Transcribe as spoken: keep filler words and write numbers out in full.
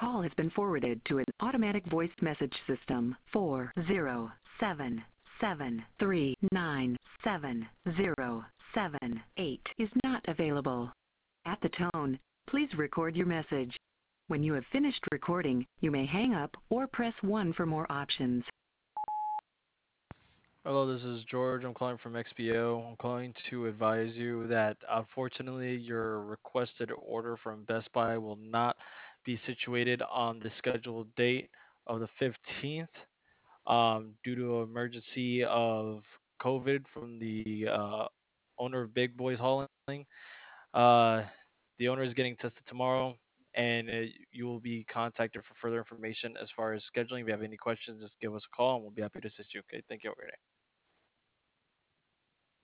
call has been forwarded to an automatic voice message system. four zero seven seven three nine seven zero seven eight is not available. At the tone, please record your message. When you have finished recording, you may hang up or press one for more options. Hello, this is George. I'm calling from X P O. I'm calling to advise you that unfortunately your requested order from Best Buy will not be situated on the scheduled date of the fifteenth um, due to an emergency of COVID from the uh, owner of Big Boys Hauling. Uh, the owner is getting tested tomorrow, and uh, you will be contacted for further information as far as scheduling. If you have any questions, just give us a call, and we'll be happy to assist you. Okay, thank you. Have a great day.